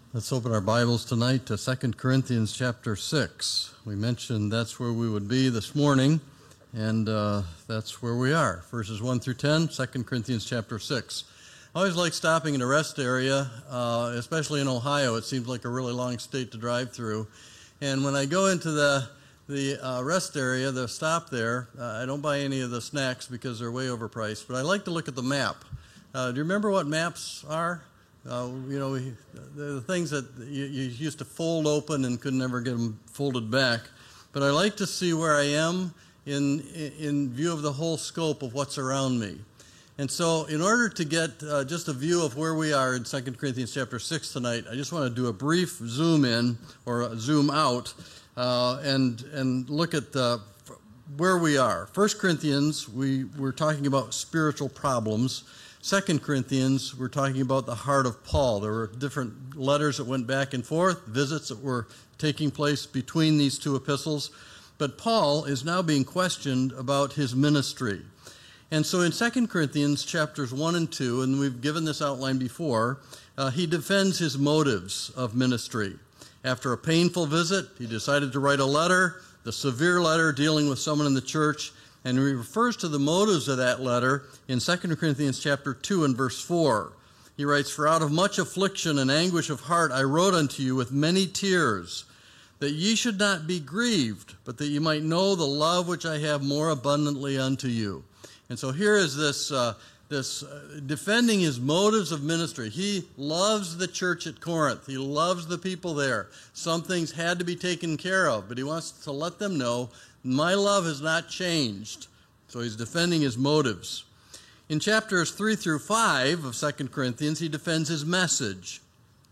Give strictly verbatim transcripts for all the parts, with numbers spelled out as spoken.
Let's open our Bibles tonight to Second Corinthians chapter six. We mentioned that's where we would be this morning, and uh, that's where we are. Verses one through ten, Second Corinthians chapter six. I always like stopping in a rest area, uh, especially in Ohio. It seems like a really long state to drive through. And when I go into the the uh, rest area, the stop there, uh, I don't buy any of the snacks because they're way overpriced, but I like to look at the map. Uh, do you remember what maps are? Uh, you know, we, the things that you, you used to fold open and could never get them folded back. But I like to see where I am in in view of the whole scope of what's around me. And so in order to get uh, just a view of where we are in Second Corinthians chapter six tonight, I just want to do a brief zoom in or a zoom out uh, and, and look at uh, where we are. First Corinthians, we, we're talking about spiritual problems. Second Corinthians, we're talking about the heart of Paul. There were different letters that went back and forth, visits that were taking place between these two epistles. But Paul is now being questioned about his ministry. And so in Second Corinthians chapters one and two, and we've given this outline before, uh, he defends his motives of ministry. After a painful visit, he decided to write a letter, the severe letter dealing with someone in the church, and he refers to the motives of that letter in Second Corinthians chapter two and verse four. He writes, "For out of much affliction and anguish of heart I wrote unto you with many tears, that ye should not be grieved, but that ye might know the love which I have more abundantly unto you." And so here is this, uh, this uh, defending his motives of ministry. He loves the church at Corinth. He loves the people there. Some things had to be taken care of, but he wants to let them know, my love has not changed. So he's defending his motives. In chapters three through five of Second Corinthians, he defends his message.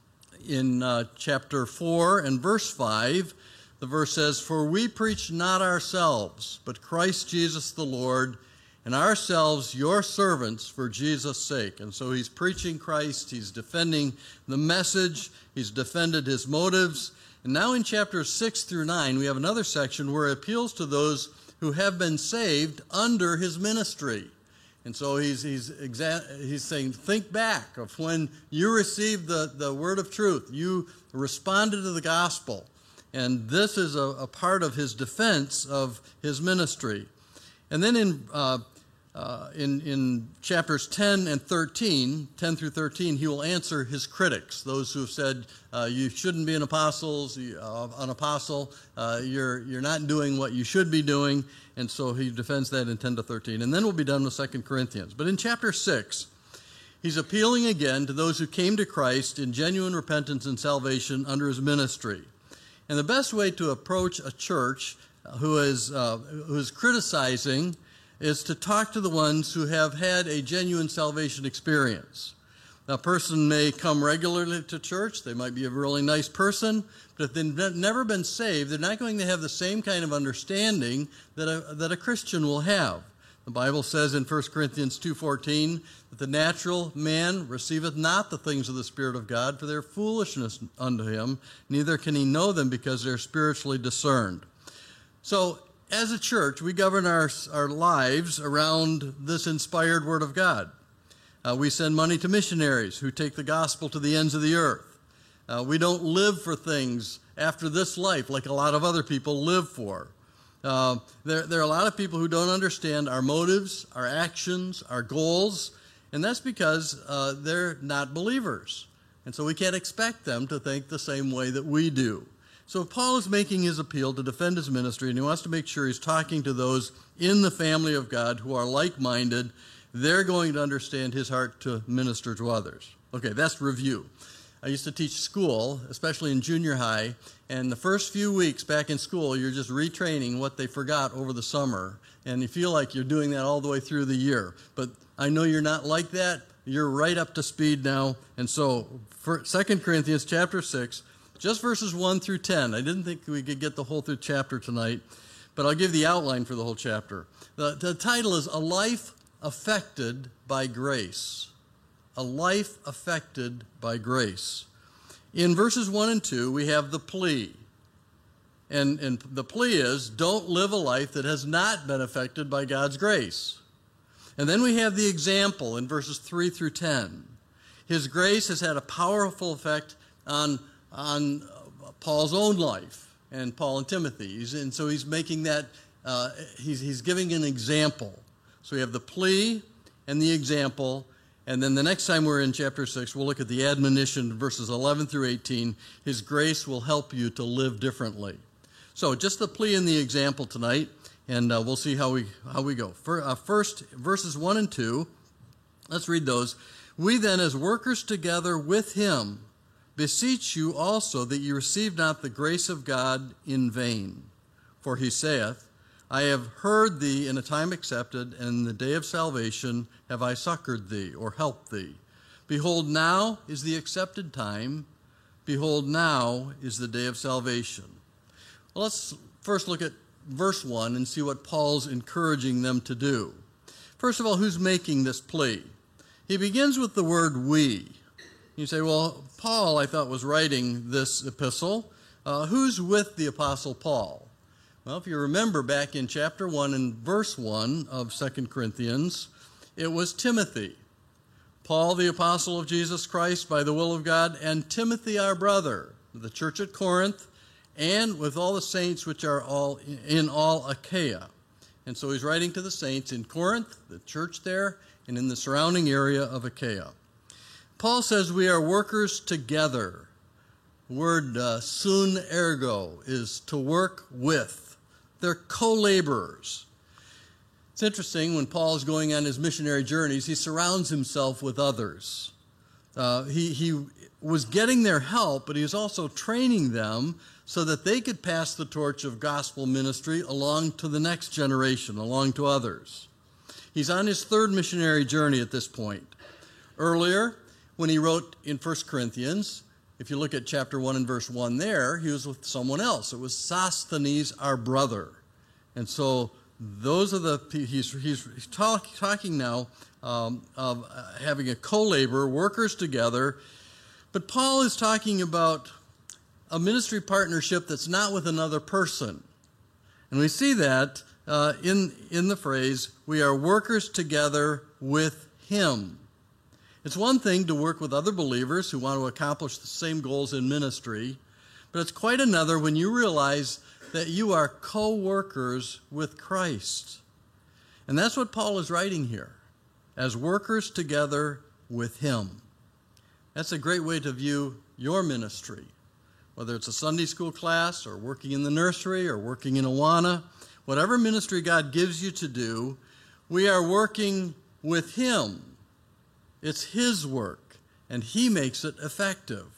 In uh, chapter four and verse five, the verse says, "For we preach not ourselves, but Christ Jesus the Lord, and ourselves your servants for Jesus' sake." And so he's preaching Christ, he's defending the message, he's defended his motives. And now in chapters six through nine, we have another section where he appeals to those who have been saved under his ministry. And so he's, he's, exa- he's saying, think back of when you received the, the word of truth. You responded to the gospel. And this is a, a part of his defense of his ministry. And then in, uh, uh, in, in chapters ten and thirteen, ten through thirteen, he will answer his critics, those who have said, uh, you shouldn't be an apostle, uh, an apostle, uh, you're, you're not doing what you should be doing. And so he defends that in ten to thirteen. And then we'll be done with Second Corinthians. But in chapter six, he's appealing again to those who came to Christ in genuine repentance and salvation under his ministry. And the best way to approach a church who is, uh, who is criticizing is to talk to the ones who have had a genuine salvation experience. Now, a person may come regularly to church. They might be a really nice person, but if they've never been saved, they're not going to have the same kind of understanding that a, that a Christian will have. The Bible says in First Corinthians two fourteen that the natural man receiveth not the things of the Spirit of God, for they are foolishness unto him, neither can he know them because they're spiritually discerned. So, as a church, we govern our, our lives around this inspired Word of God. Uh, we send money to missionaries who take the gospel to the ends of the earth. Uh, we don't live for things after this life like a lot of other people live for. Uh, there, there are a lot of people who don't understand our motives, our actions, our goals, and that's because uh, they're not believers. And so we can't expect them to think the same way that we do. So Paul is making his appeal to defend his ministry, and he wants to make sure he's talking to those in the family of God who are like-minded. They're going to understand his heart to minister to others. Okay, that's review. I used to teach school, especially in junior high, and the first few weeks back in school, you're just retraining what they forgot over the summer, and you feel like you're doing that all the way through the year. But I know you're not like that. You're right up to speed now. And so for Second Corinthians chapter six, just verses one through ten. I didn't think we could get the whole through chapter tonight, but I'll give the outline for the whole chapter. The, the title is A Life Affected by Grace. A Life Affected by Grace. In verses one and two, we have the plea. And, and the plea is, don't live a life that has not been affected by God's grace. And then we have the example in verses three through ten. His grace has had a powerful effect on, on Paul's own life and Paul and Timothy. He's, and so he's making that, uh, he's, he's giving an example. So we have the plea and the example. And then the next time we're in chapter six, we'll look at the admonition, verses eleven through eighteen. His grace will help you to live differently. So just the plea and the example tonight, and uh, we'll see how we how we go. For, uh, first, verses one and two, let's read those. We then, as workers together with him, beseech you also that you receive not the grace of God in vain. For he saith, I have heard thee in a time accepted, and in the day of salvation have I succored thee, or helped thee. Behold, now is the accepted time. Behold, now is the day of salvation. Well, let's first look at verse one and see what Paul's encouraging them to do. First of all, who's making this plea? He begins with the word we. You say, well, Paul, I thought, was writing this epistle. Uh, who's with the Apostle Paul? Well, if you remember back in chapter one and verse one of Second Corinthians, it was Timothy. Paul, the apostle of Jesus Christ by the will of God, and Timothy, our brother, the church at Corinth, and with all the saints which are all in all Achaia. And so he's writing to the saints in Corinth, the church there, and in the surrounding area of Achaia. Paul says we are workers together. The word uh, sun ergo is to work with. They're co-laborers. It's interesting, when Paul is going on his missionary journeys, he surrounds himself with others. Uh, he, he was getting their help, but he was also training them so that they could pass the torch of gospel ministry along to the next generation, along to others. He's on his third missionary journey at this point. Earlier, when he wrote in First Corinthians, if you look at chapter one and verse one there, he was with someone else. It was Sosthenes, our brother. And so those are the, he's, he's talk, talking now um, of having a co-laborer, workers together. But Paul is talking about a ministry partnership that's not with another person. And we see that uh, in, in the phrase, we are workers together with him. It's one thing to work with other believers who want to accomplish the same goals in ministry, but it's quite another when you realize that you are co-workers with Christ. And that's what Paul is writing here, as workers together with him. That's a great way to view your ministry, whether it's a Sunday school class or working in the nursery or working in Awana. Whatever ministry God gives you to do, we are working with him. It's his work, and he makes it effective.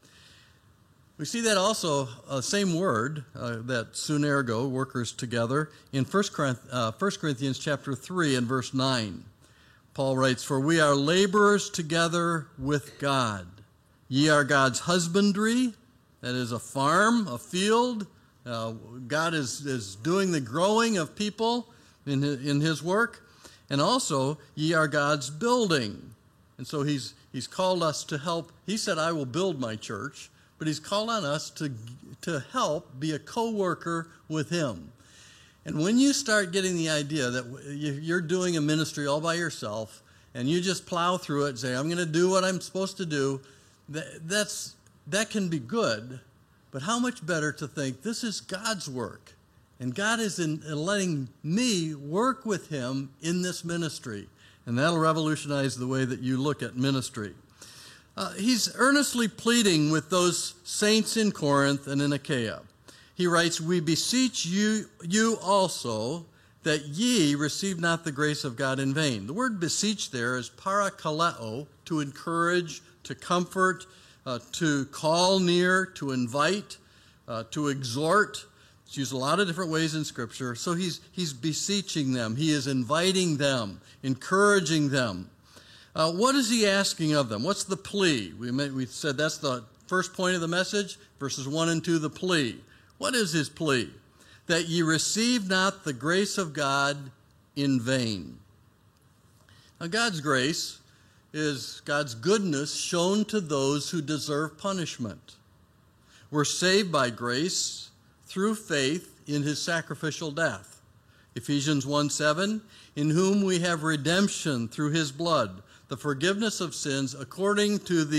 We see that also, uh, same word, uh, that sun ergo, workers together, in First Corinthians chapter three and verse nine. Paul writes, for we are laborers together with God. Ye are God's husbandry, that is a farm, a field. Uh, God is, is doing the growing of people in his, in his work. And also, ye are God's building. And so he's, he's called us to help. He said, I will build my church. But he's called on us to, to help be a co-worker with him. And when you start getting the idea that you're doing a ministry all by yourself, and you just plow through it and say, I'm going to do what I'm supposed to do, that, that's, that can be good. But how much better to think this is God's work. And God is in, in letting me work with him in this ministry. And that'll revolutionize the way that you look at ministry. Uh, he's earnestly pleading with those saints in Corinth and in Achaia. He writes, we beseech you, you also, that ye receive not the grace of God in vain. The word beseech there is parakaleo, to encourage, to comfort, uh, to call near, to invite, uh, to exhort. It's used a lot of different ways in Scripture. So he's, he's beseeching them. He is inviting them, encouraging them. Uh, what is he asking of them? What's the plea? We, may, we said that's the first point of the message, verses one and two, the plea. What is his plea? That ye receive not the grace of God in vain. Now, God's grace is God's goodness shown to those who deserve punishment. We're saved by grace through faith in his sacrificial death. Ephesians one seven, in whom we have redemption through his blood, the forgiveness of sins according to the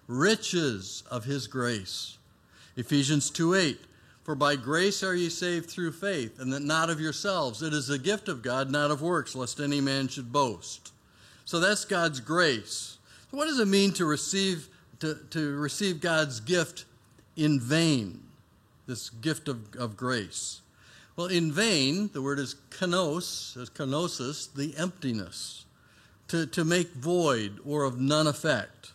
riches of his grace. Ephesians two eight, for by grace are ye saved through faith, and that not of yourselves. It is a gift of God, not of works, lest any man should boast. So that's God's grace. So what does it mean to receive, to, to receive God's gift in vain, this gift of, of grace? Well, in vain, the word is kanos, is kenosis, the emptiness, to, to make void or of none effect.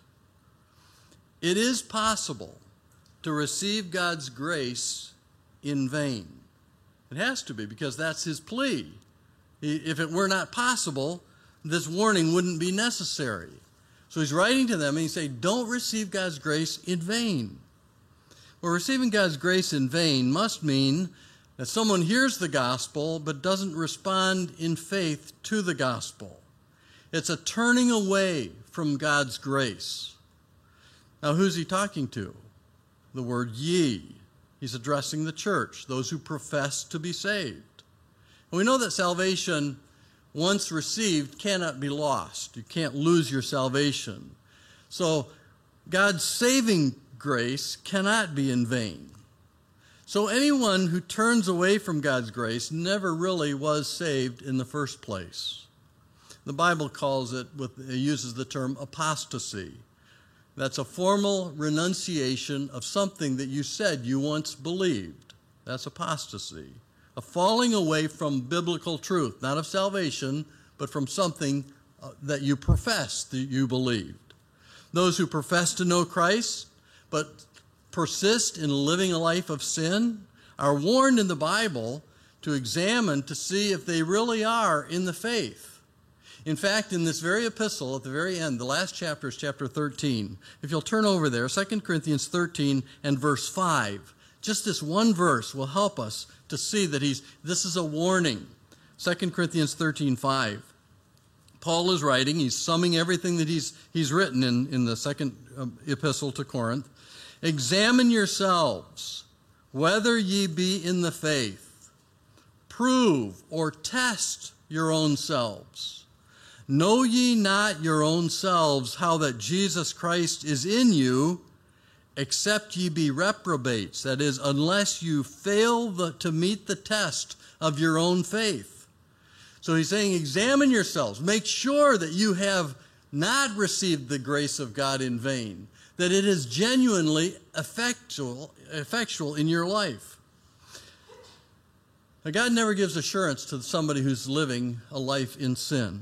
It is possible to receive God's grace in vain. It has to be, because that's his plea. If it were not possible, this warning wouldn't be necessary. So he's writing to them and he's saying, don't receive God's grace in vain. Well, receiving God's grace in vain must mean that someone hears the gospel but doesn't respond in faith to the gospel. It's a turning away from God's grace. Now, who's he talking to? The word ye. He's addressing the church, those who profess to be saved. And we know that salvation, once received, cannot be lost. You can't lose your salvation. So God's saving grace cannot be in vain. So anyone who turns away from God's grace never really was saved in the first place. The Bible calls it, with, it uses the term apostasy. That's a formal renunciation of something that you said you once believed. That's apostasy. A falling away from biblical truth, not of salvation, but from something uh, that you professed that you believed. Those who profess to know Christ, but persist in living a life of sin, are warned in the Bible to examine to see if they really are in the faith. In fact, in this very epistle, at the very end, the last chapter is chapter thirteen. If you'll turn over there, Second Corinthians thirteen and verse five. Just this one verse will help us to see that he's, this is a warning. Second Corinthians thirteen five. Paul is writing, he's summing everything that he's, he's written in, in the second epistle to Corinth. Examine yourselves, whether ye be in the faith. Prove or test your own selves. Know ye not your own selves how that Jesus Christ is in you, except ye be reprobates, that is, unless you fail the, to meet the test of your own faith. So he's saying, examine yourselves. Make sure that you have not received the grace of God in vain, that it is genuinely effectual, effectual in your life. Now, God never gives assurance to somebody who's living a life in sin.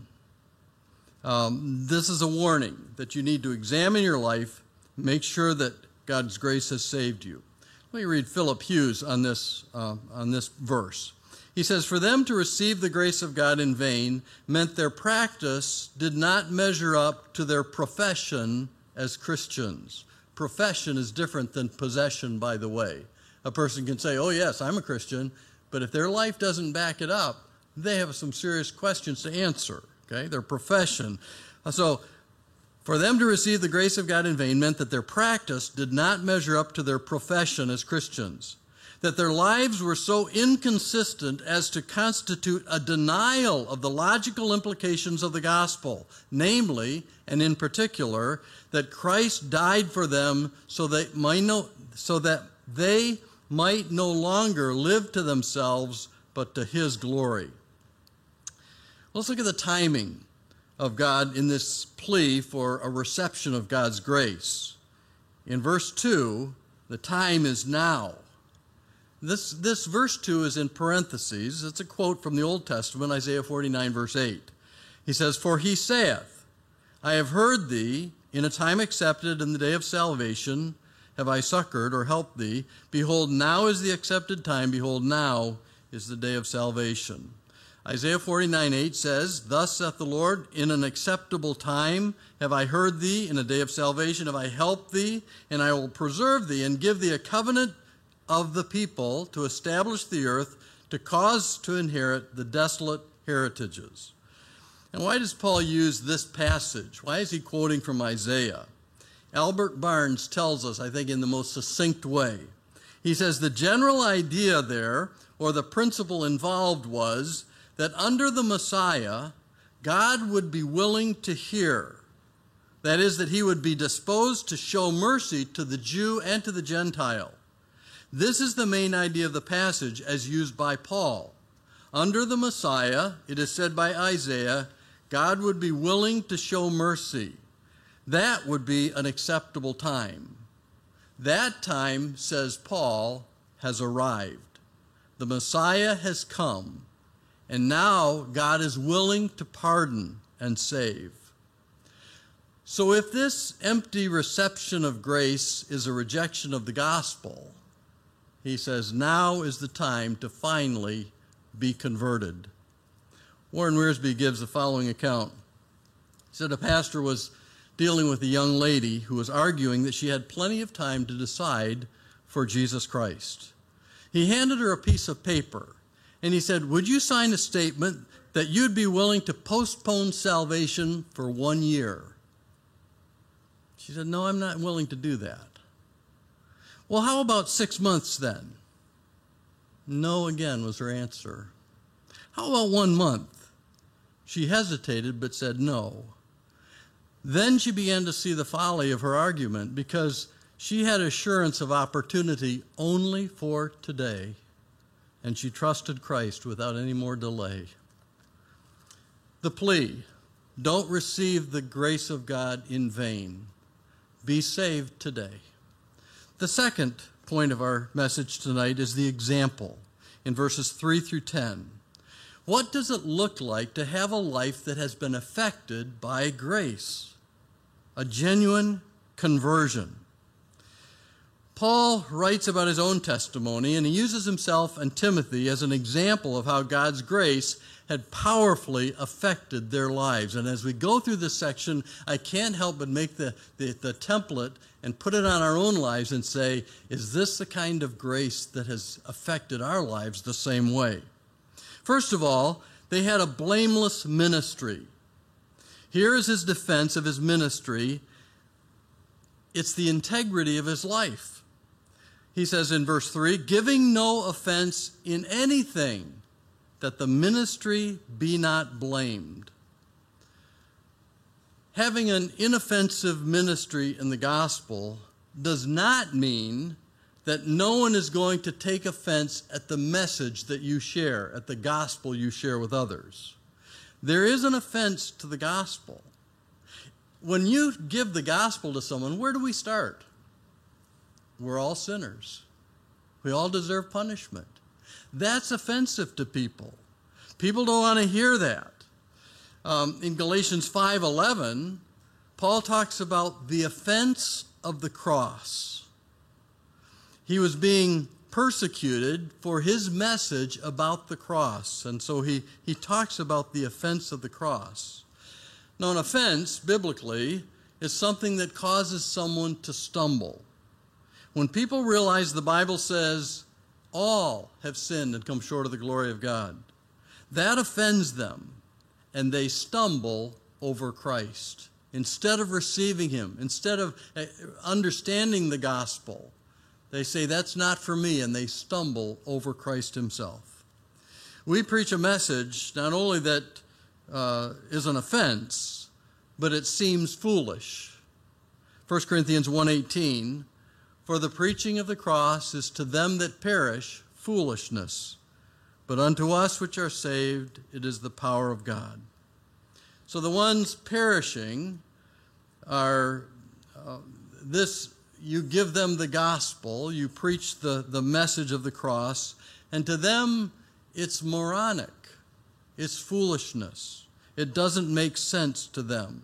Um, this is a warning that you need to examine your life, make sure that God's grace has saved you. Let me read Philip Hughes on this, uh, on this verse. He says, for them to receive the grace of God in vain meant their practice did not measure up to their profession as Christians. Profession is different than possession, by the way. A person can say, oh yes, I'm a Christian, but if their life doesn't back it up, they have some serious questions to answer. Okay, their profession. So for them to receive the grace of God in vain meant that their practice did not measure up to their profession as Christians, that their lives were so inconsistent as to constitute a denial of the logical implications of the gospel, namely, and in particular, that Christ died for them so they might no, so that they might no longer live to themselves, but to his glory. Let's look at the timing of God in this plea for a reception of God's grace. In verse two, the time is now. This, this verse two is in parentheses. It's a quote from the Old Testament, Isaiah forty-nine, verse eight. He says, for he saith, I have heard thee, in a time accepted, in the day of salvation, have I succored or helped thee. Behold, now is the accepted time. Behold, now is the day of salvation. Isaiah forty-nine, eight says, thus saith the Lord, in an acceptable time have I heard thee, in a day of salvation have I helped thee, and I will preserve thee and give thee a covenant of the people to establish the earth, to cause to inherit the desolate heritages. And why does Paul use this passage? Why is he quoting from Isaiah? Albert Barnes tells us, I think, in the most succinct way. He says the general idea there, or the principle involved, was that under the Messiah, God would be willing to hear That is, that he would be disposed to show mercy to the Jew and to the Gentile. This is the main idea of the passage as used by Paul. Under the Messiah, it is said by Isaiah, God would be willing to show mercy. That would be an acceptable time. That time, says Paul, has arrived. The Messiah has come, and now God is willing to pardon and save. So if this empty reception of grace is a rejection of the gospel, he says now is the time to finally be converted. Warren Wiersbe gives the following account. He said a pastor was dealing with a young lady who was arguing that she had plenty of time to decide for Jesus Christ. He handed her a piece of paper, and he said, "Would you sign a statement that you'd be willing to postpone salvation for one year?" She said, "No, I'm not willing to do that." "Well, how about six months then?" No, again, was her answer. "How about one month?" She hesitated but said no. Then she began to see the folly of her argument because she had assurance of opportunity only for today, and she trusted Christ without any more delay. The plea, don't receive the grace of God in vain. Be saved today. The second point of our message tonight is the example in verses three through ten. What does it look like to have a life that has been affected by grace? A genuine conversion. Paul writes about his own testimony, and he uses himself and Timothy as an example of how God's grace had powerfully affected their lives. And as we go through this section, I can't help but make the, the, the template and put it on our own lives and say, is this the kind of grace that has affected our lives the same way? First of all, they had a blameless ministry. Here is his defense of his ministry. It's the integrity of his life. He says in verse three, giving no offense in anything, that the ministry be not blamed. Having an inoffensive ministry in the gospel does not mean that no one is going to take offense at the message that you share, at the gospel you share with others. There is an offense to the gospel. When you give the gospel to someone, where do we start? We're all sinners. We all deserve punishment. That's offensive to people. People don't want to hear that. Um, in Galatians five eleven, Paul talks about the offense of the cross. He was being persecuted for his message about the cross, and so he, he talks about the offense of the cross. Now, an offense, biblically, is something that causes someone to stumble. When people realize the Bible says, all have sinned and come short of the glory of God, that offends them, and they stumble over Christ. Instead of receiving him, instead of understanding the gospel, they say, that's not for me, and they stumble over Christ himself. We preach a message not only that uh, is an offense, but it seems foolish. First Corinthians one eighteen, for the preaching of the cross is to them that perish foolishness, but unto us which are saved it is the power of God. So the ones perishing are uh, this, you give them the gospel, you preach the, the message of the cross, and to them it's moronic, it's foolishness. It doesn't make sense to them.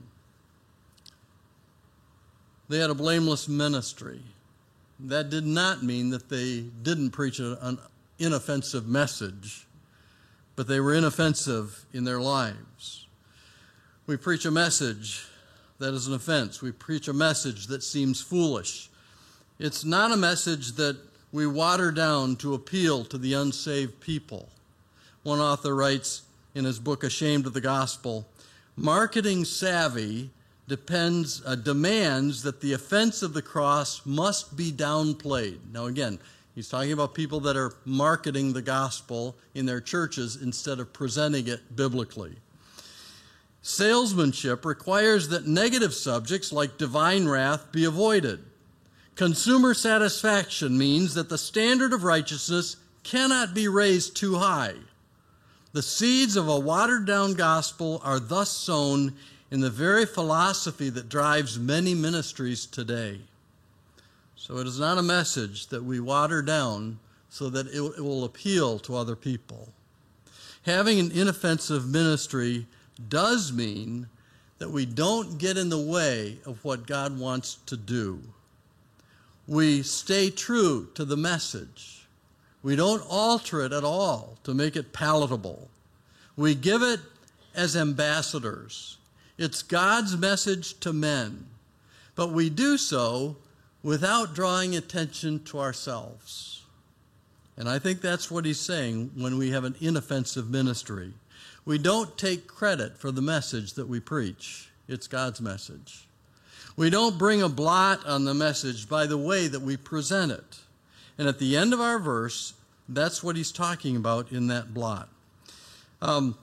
They had a blameless ministry. That did not mean that they didn't preach an inoffensive message, but they were inoffensive in their lives. We preach a message that is an offense. We preach a message that seems foolish. It's not a message that we water down to appeal to the unsaved people. One author writes in his book, Ashamed of the Gospel, marketing savvy depends, uh, demands that the offense of the cross must be downplayed. Now again, he's talking about people that are marketing the gospel in their churches instead of presenting it biblically. Salesmanship requires that negative subjects like divine wrath be avoided. Consumer satisfaction means that the standard of righteousness cannot be raised too high. The seeds of a watered-down gospel are thus sown in the very philosophy that drives many ministries today. So it is not a message that we water down so that it will appeal to other people. Having an inoffensive ministry does mean that we don't get in the way of what God wants to do. We stay true to the message. We don't alter it at all to make it palatable. We give it as ambassadors. It's God's message to men, but we do so without drawing attention to ourselves. And I think that's what he's saying when we have an inoffensive ministry. We don't take credit for the message that we preach. It's God's message. We don't bring a blot on the message by the way that we present it. And at the end of our verse, that's what he's talking about in that blot. Um,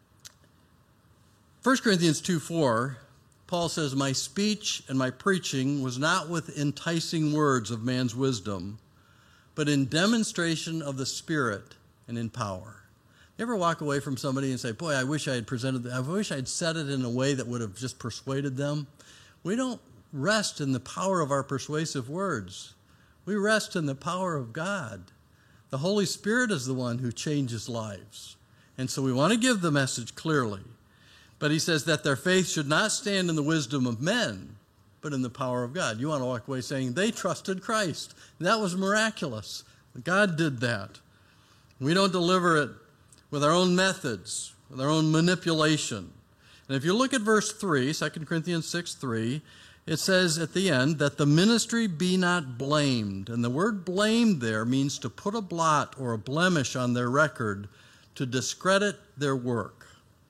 First Corinthians two four, Paul says, "My speech and my preaching was not with enticing words of man's wisdom, but in demonstration of the Spirit and in power." You ever walk away from somebody and say, boy, I wish I had presented, I wish I had said it in a way that would have just persuaded them? We don't rest in the power of our persuasive words. We rest in the power of God. The Holy Spirit is the one who changes lives. And so we want to give the message clearly. But he says that their faith should not stand in the wisdom of men, but in the power of God. You want to walk away saying they trusted Christ. That was miraculous. God did that. We don't deliver it with our own methods, with our own manipulation. And if you look at verse three, Second Corinthians six three, it says at the end that the ministry be not blamed. And the word blamed there means to put a blot or a blemish on their record, to discredit their work.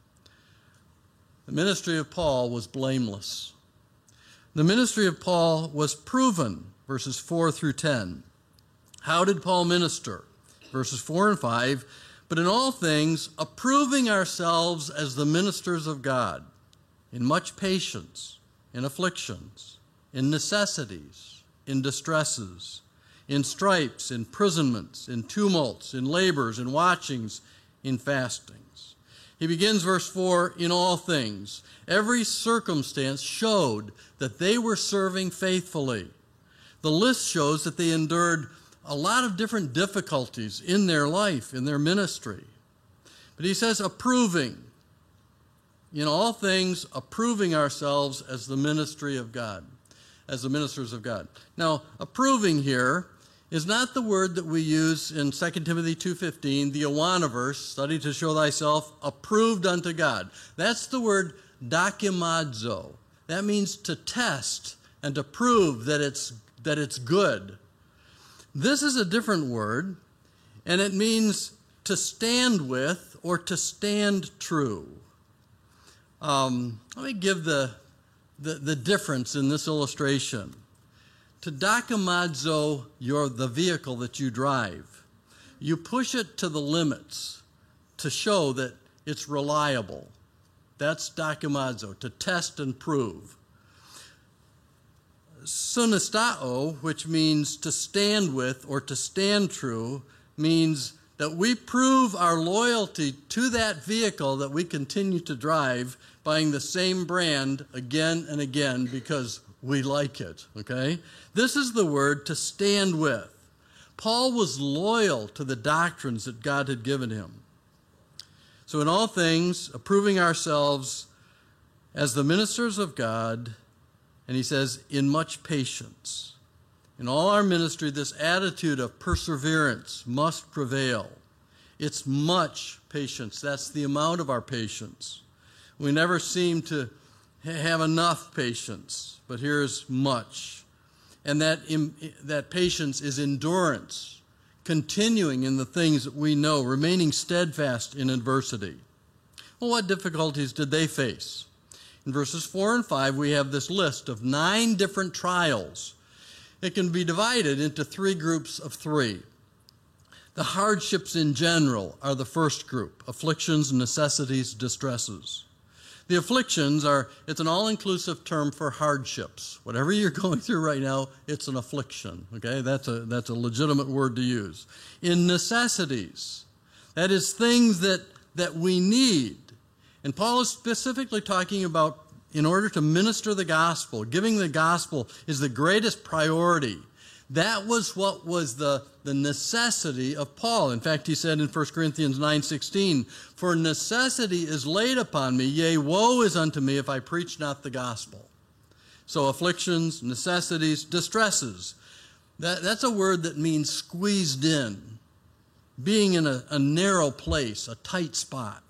The ministry of Paul was blameless. The ministry of Paul was proven, verses four through ten. How did Paul minister? Verses four and five, "But in all things, approving ourselves as the ministers of God, in much patience, in afflictions, in necessities, in distresses, in stripes, in imprisonments, in tumults, in labors, in watchings, in fastings." He begins verse four, "In all things." Every circumstance showed that they were serving faithfully. The list shows that they endured a lot of different difficulties in their life, in their ministry. But he says approving. In all things, approving ourselves as the ministry of God, as the ministers of God. Now, approving here is not the word that we use in Second Timothy two fifteen, the Awana verse, study to show thyself approved unto God. That's the word dokimazo. That means to test and to prove that it's, that it's good. This is a different word, and it means to stand with or to stand true. Um, let me give the, the, the difference in this illustration. To dokimazo your, the vehicle that you drive, you push it to the limits to show that it's reliable. That's dokimazo, to test and prove. Sunistao, which means to stand with or to stand true, means that we prove our loyalty to that vehicle that we continue to drive, buying the same brand again and again because we like it, okay? This is the word to stand with. Paul was loyal to the doctrines that God had given him. So in all things, approving ourselves as the ministers of God, and he says, in much patience. In all our ministry, this attitude of perseverance must prevail. It's much patience. That's the amount of our patience. We never seem to have enough patience, but here's much. And that, that patience is endurance, continuing in the things that we know, remaining steadfast in adversity. Well, what difficulties did they face? In verses four and five, we have this list of nine different trials. It can be divided into three groups of three. The hardships in general are the first group, afflictions, necessities, distresses. The afflictions are, it's an all-inclusive term for hardships. Whatever you're going through right now, it's an affliction, okay? That's a, that's a legitimate word to use. In necessities, that is things that, that we need. And Paul is specifically talking about in order to minister the gospel, giving the gospel is the greatest priority. That was what was the, the necessity of Paul. In fact, he said in First Corinthians nine sixteen, "For necessity is laid upon me, yea, woe is unto me if I preach not the gospel." So afflictions, necessities, distresses. That, that's a word that means squeezed in, being in a, a narrow place, a tight spot.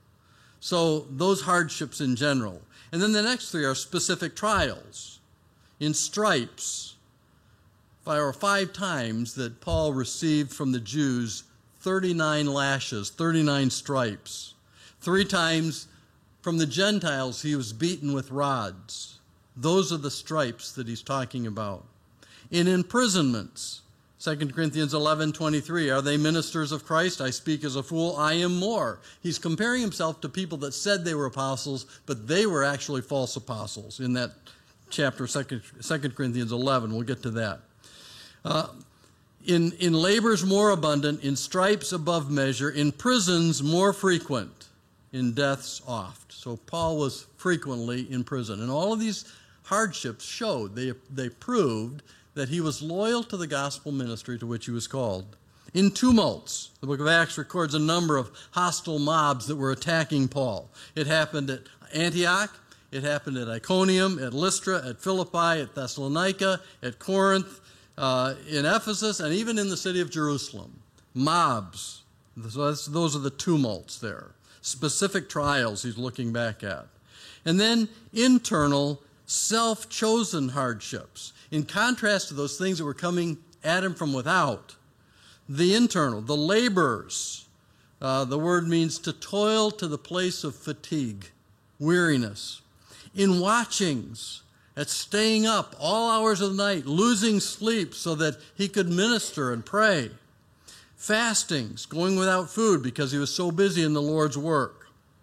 So those hardships in general. And then the next three are specific trials. In stripes, five or five times that Paul received from the Jews thirty-nine lashes, thirty-nine stripes. Three times from the Gentiles he was beaten with rods. Those are the stripes that he's talking about. In imprisonments, Second Corinthians eleven twenty-three, "Are they ministers of Christ? I speak as a fool, I am more." He's comparing himself to people that said they were apostles, but they were actually false apostles in that chapter, Second Corinthians eleven. We'll get to that. Uh, in, in labors more abundant, in stripes above measure, in prisons more frequent, in deaths oft. So Paul was frequently in prison. And all of these hardships showed, they, they proved that he was loyal to the gospel ministry to which he was called. In tumults, the book of Acts records a number of hostile mobs that were attacking Paul. It happened at Antioch, it happened at Iconium, at Lystra, at Philippi, at Thessalonica, at Corinth, uh, in Ephesus, and even in the city of Jerusalem. Mobs. So that's, those are the tumults there. Specific trials he's looking back at. And then internal, self-chosen hardships. In contrast to those things that were coming at him from without, the internal, the labors, uh, the word means to toil to the place of fatigue, weariness. In watchings, at staying up all hours of the night, losing sleep so that he could minister and pray. Fastings, going without food because he was so busy in the Lord's work.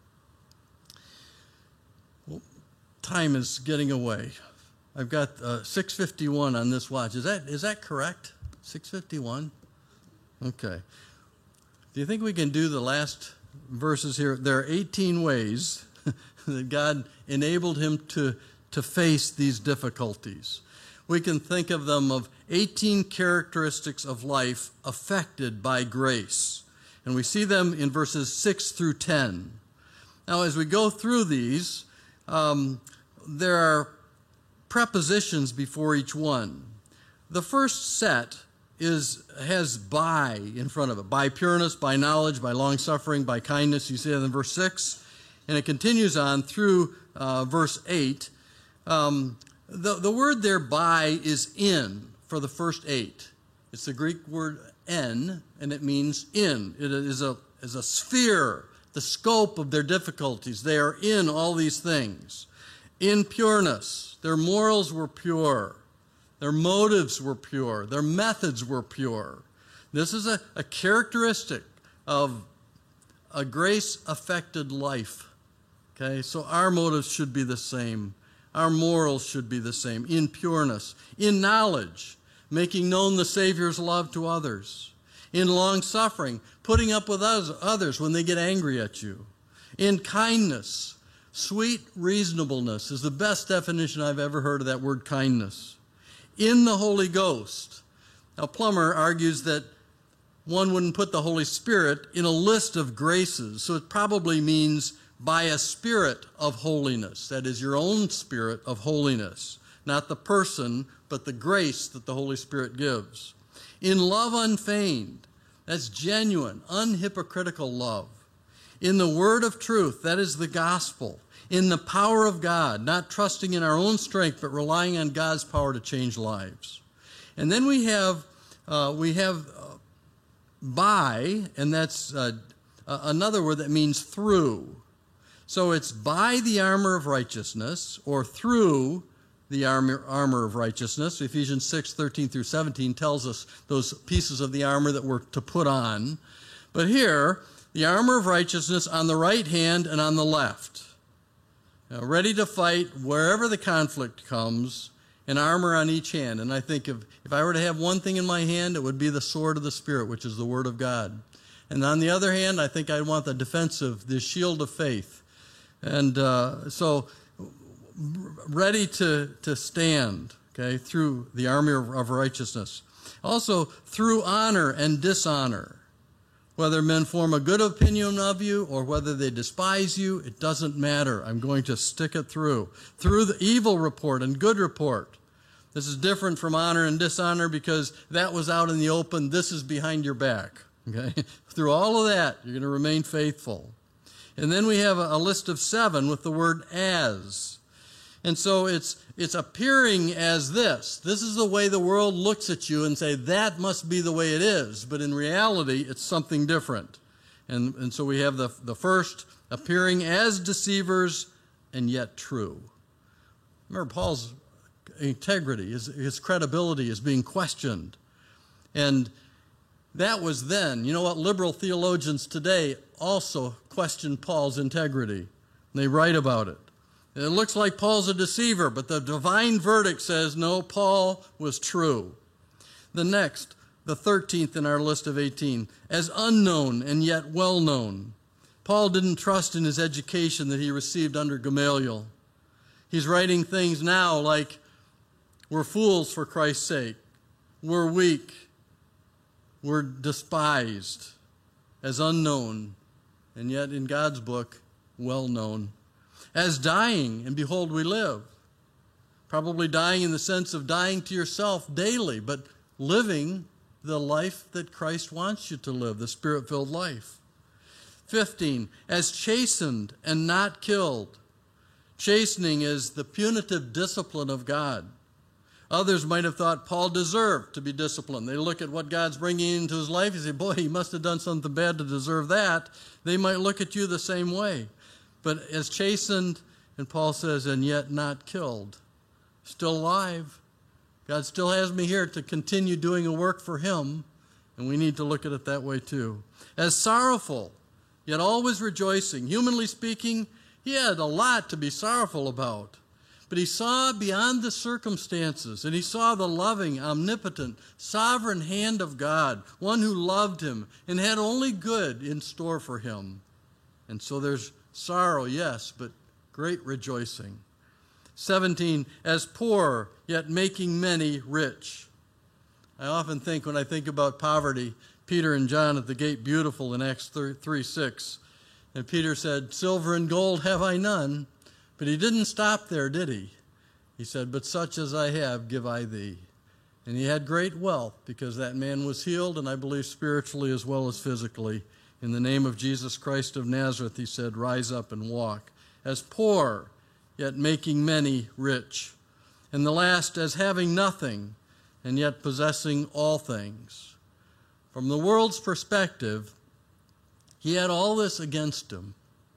Well, time is getting away. I've got uh, six fifty-one on this watch. Is that is that correct? six fifty-one? Okay. Do you think we can do the last verses here? There are eighteen ways that God enabled him to, to face these difficulties. We can think of them of eighteen characteristics of life affected by grace. And we see them in verses six through ten. Now, as we go through these, um, there are prepositions before each one. The first set is has by in front of it. By pureness, by knowledge, by long-suffering, by kindness. You see that in verse six. And it continues on through uh, verse eight. Um, the, the word there, by, is in for the first eight. It's the Greek word en, and it means in. It is a, is a sphere, the scope of their difficulties. They are in all these things. In pureness, their morals were pure. Their motives were pure. Their methods were pure. This is a, a characteristic of a grace-affected life. Okay, so our motives should be the same. Our morals should be the same. In pureness. In knowledge, making known the Savior's love to others. In long-suffering, putting up with others when they get angry at you. In kindness, sweet reasonableness is the best definition I've ever heard of that word kindness. In the Holy Ghost. Now, Plummer argues that one wouldn't put the Holy Spirit in a list of graces, so it probably means by a spirit of holiness. That is, your own spirit of holiness. Not the person, but the grace that the Holy Spirit gives. In love unfeigned. That's genuine, unhypocritical love. In the word of truth. That is the gospel. In the power of God, not trusting in our own strength, but relying on God's power to change lives. And then we have uh, we have uh, by, and that's uh, uh, another word that means through. So it's by the armor of righteousness, or through the armor, armor of righteousness. Ephesians six, thirteen through seventeen tells us those pieces of the armor that we're to put on. But here, the armor of righteousness on the right hand and on the left. uh, ready to fight wherever the conflict comes, and armor on each hand. And I think if, if I were to have one thing in my hand, it would be the sword of the Spirit, which is the Word of God. And on the other hand, I think I'd want the defensive, the shield of faith. And uh, so ready to, to stand, okay, through the armor of righteousness. Also, through honor and dishonor. Whether men form a good opinion of you or whether they despise you, it doesn't matter. I'm going to stick it through. Through the evil report and good report. This is different from honor and dishonor because that was out in the open. This is behind your back. Okay? Through all of that, you're going to remain faithful. And then we have a, a list of seven with the word as. And so it's it's appearing as this. This is the way the world looks at you and say, that must be the way it is. But in reality, it's something different. And, and so we have the, the first, appearing as deceivers and yet true. Remember, Paul's integrity, his, his credibility is being questioned. And that was then. You know what? Liberal theologians today also question Paul's integrity. They write about it. It looks like Paul's a deceiver, but the divine verdict says, no, Paul was true. The next, the thirteenth in our list of eighteen, as unknown and yet well-known. Paul didn't trust in his education that he received under Gamaliel. He's writing things now like, we're fools for Christ's sake. We're weak. We're despised, as unknown, and yet in God's book, well-known. As dying, and behold, we live. Probably dying in the sense of dying to yourself daily, but living the life that Christ wants you to live, the Spirit-filled life. fifteen, as chastened and not killed. Chastening is the punitive discipline of God. Others might have thought Paul deserved to be disciplined. They look at what God's bringing into his life and say, boy, he must have done something bad to deserve that. They might look at you the same way. But as chastened, and Paul says, and yet not killed. Still alive. God still has me here to continue doing a work for him, and we need to look at it that way too. As sorrowful, yet always rejoicing. Humanly speaking, he had a lot to be sorrowful about. But he saw beyond the circumstances, and he saw the loving, omnipotent, sovereign hand of God, one who loved him and had only good in store for him. And so there's sorrow, yes, but great rejoicing. seventeen, as poor, yet making many rich. I often think when I think about poverty, Peter and John at the gate beautiful in Acts three six. And Peter said, silver and gold have I none. But he didn't stop there, did he? He said, but such as I have give I thee. And he had great wealth because that man was healed, and I believe spiritually as well as physically. In the name of Jesus Christ of Nazareth, he said, rise up and walk. As poor, yet making many rich. And the last, as having nothing, and yet possessing all things. From the world's perspective, he had all this against him.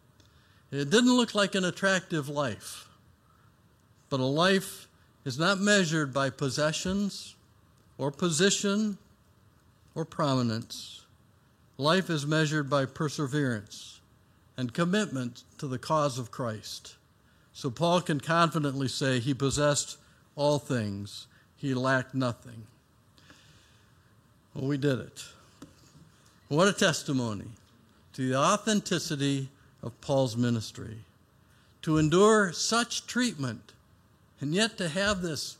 It didn't look like an attractive life. But a life is not measured by possessions or position or prominence. Life is measured by perseverance and commitment to the cause of Christ. So Paul can confidently say he possessed all things. He lacked nothing. Well, we did it. What a testimony to the authenticity of Paul's ministry. To endure such treatment and yet to have this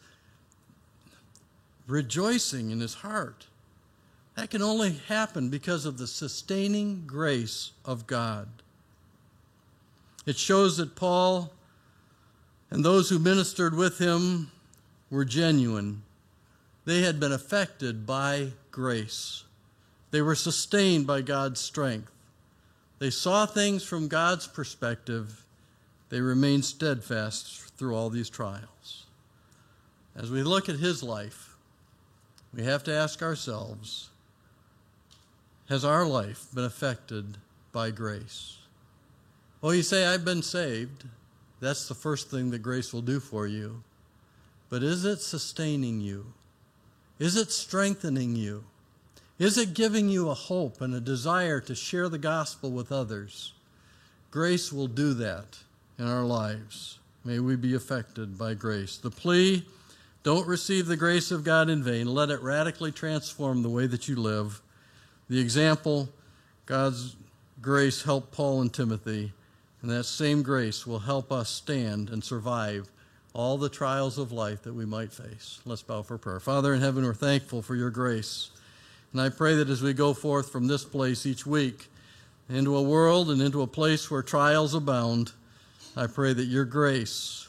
rejoicing in his heart. That can only happen because of the sustaining grace of God. It shows that Paul and those who ministered with him were genuine. They had been affected by grace. They were sustained by God's strength. They saw things from God's perspective. They remained steadfast through all these trials. As we look at his life, we have to ask ourselves, has our life been affected by grace? Well, you say, I've been saved. That's the first thing that grace will do for you. But is it sustaining you? Is it strengthening you? Is it giving you a hope and a desire to share the gospel with others? Grace will do that in our lives. May we be affected by grace. The plea, don't receive the grace of God in vain. Let it radically transform the way that you live. The example, God's grace helped Paul and Timothy, and that same grace will help us stand and survive all the trials of life that we might face. Let's bow for prayer. Father in heaven, we're thankful for your grace. And I pray that as we go forth from this place each week into a world and into a place where trials abound, I pray that your grace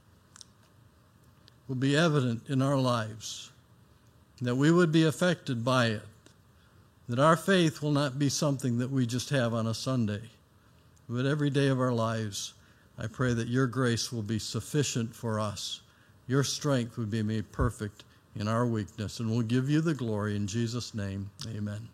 will be evident in our lives, that we would be affected by it, that our faith will not be something that we just have on a Sunday, but every day of our lives, I pray that your grace will be sufficient for us. Your strength would be made perfect in our weakness, and we'll give you the glory in Jesus' name. Amen.